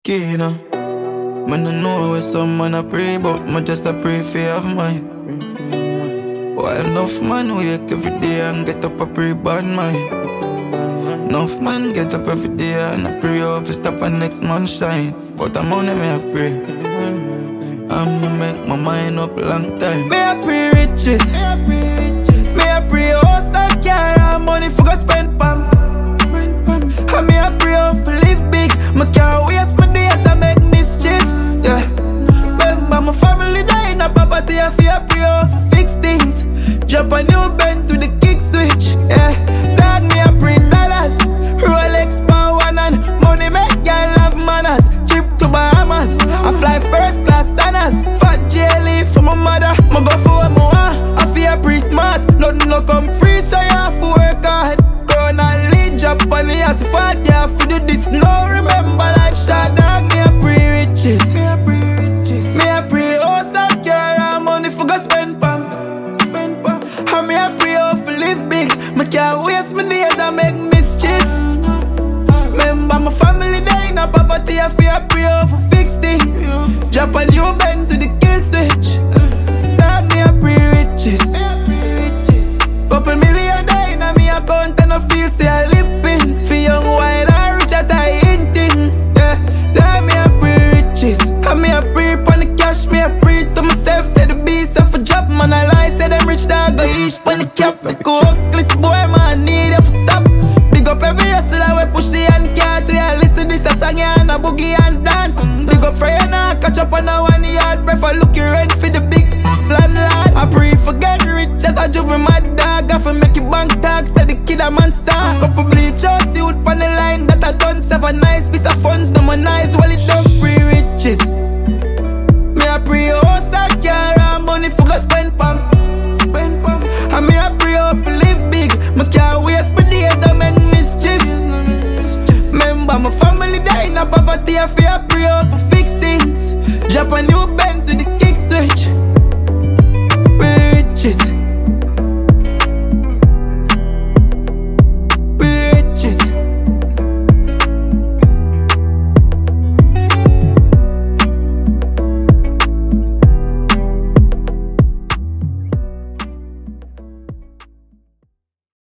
key, you know. Man, I know where some man a pray, but me just a pray for have mine. Why enough man wake every day and get up a pray bad mind. Enough man get up every day and I pray off to stop and next man shine. But I'm on me I pray. I'ma make my mind up long time. Me I pray riches. Me I pray house and car and money for go spend pam. And me I pray off to live big. Me can't waste my days to make mischief. Yeah. Remember my family dying of poverty. I feel pray off to fix things. Drop a new Benz with the kick switch. Yeah. Dad me I print dollars. Rolex power one and money make girl have manners. Trip to Bahamas. I fly first class Sanas. Fat jelly for my mother. Me go for what me want. I feel pretty smart. Nothing no come free, so you have to work hard. Grown and lead job on the ass. If I have to do this, no remember life short. Dog me a pray riches. Me a pray house and car and money for go spend pam. And me a pray how to live big. Me can't waste my days and make mischief. Remember my family dying of poverty. I feel pray how to fix things. Drop a new Benz with the kill switch. Dog me a pray riches. Couple million dying on me account and I feel say I lip pins. For young while I rich at I hinting. Yeah, dog me a pray riches. And me a pray upon the cash. Me a pray to myself. Say the beast off a job. Man I lie. Say them rich dog go each pon the cap. Me go hookless boy man need you to stop. Big up every hustler we push the hand cat. We a listen this a song and a boogie and dance. Big up Freya now catch up on a 1 yard. Prefer look you rent for the big landlord. I pray for get rich as a juvenile mad dog. I for make you bank tag. Say the kid a monster. Couple bleach out the wood pon the line that I done. Have a nice piece of funds. No more nice. Well